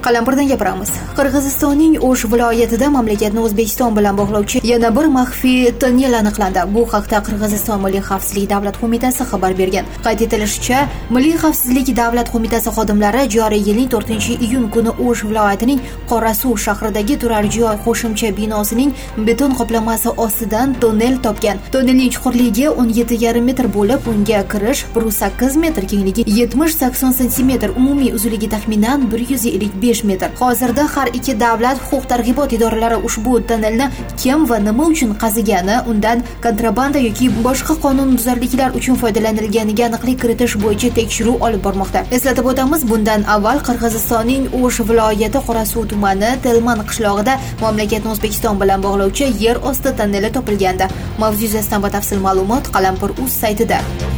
Qalampirdan gapiramiz. Qirg'izistonning O'sh viloyatida mamlakatni O'zbekiston bilan bog'lovchi yana bir maxfiy tonnel aniqlandi. Bu haqda Qirg'iziston Milliy xavfsizlik davlat qo'mitasi xabar bergan. Qayd etilishicha, Milliy xavfsizlik davlat qo'mitasi xodimlari joriy yilning 4-iyun kuni O'sh viloyatining Qorasuv shahridagi turar joy qo'shimcha binosining beton qoplamasi ostidan tonnel topgan. Tonnelning chuqurligi 17,5 metr bo'lib, unga kirish 108 metr, kengligi 70-80 sm, umumiy uzunligi taxminan 155 metr. Hozirda har ikki davlat huquq-tartibot idoralari ushbu tonnelni kim va nima uchun qazigani, undan kontrabanda yoki boshqa qonunbuzarliklar uchun foydalanilganiga aniqlik kiritish bo'yicha tekshiruv olib bormoqda. Eslatib o'tamiz, bundan avval Qirg'izistonning O'sh viloyati Qorasuv tumani Telman qishlog'ida mamlakatni O'zbekiston bilan bog'lovchi yer osti tonneli topilgandi. Mavzu yuzasidan batafsil ma'lumot Qalampir.uz saytida.